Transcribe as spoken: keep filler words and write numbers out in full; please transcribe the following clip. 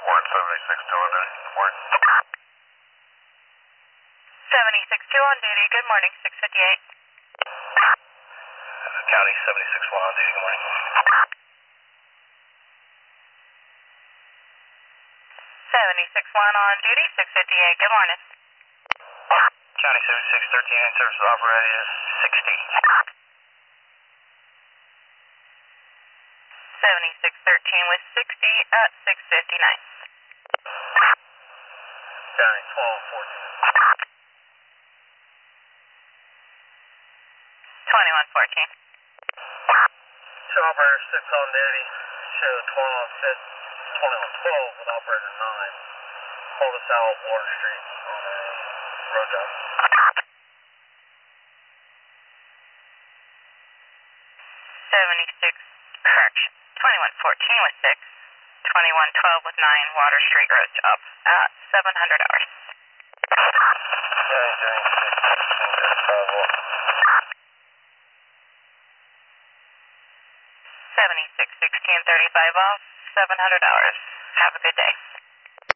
Warren seventy-six two on duty. Warren. seventy-six two on duty. Good morning, six fifty-eight. County seventy-six one on duty. Good morning. seventy-six one on duty, six fifty-eight. Good morning. County seventy-six thirteen in service operator is sixty. seventy-six thirteen with sixty at six fifty-nine. County twelve fourteen. twenty-one fourteen. Show operator six on duty. Show twenty-one fit, twenty-one twelve with operator nine. Hold us out Water Street on a road job. seventy-six, correction, twenty-one fourteen with six, twenty-one twelve with nine, Water Street road job at seven hundred hours. Yeah, doing six. seventy-six sixteen thirty-five off, seven hundred hours. Have a good day.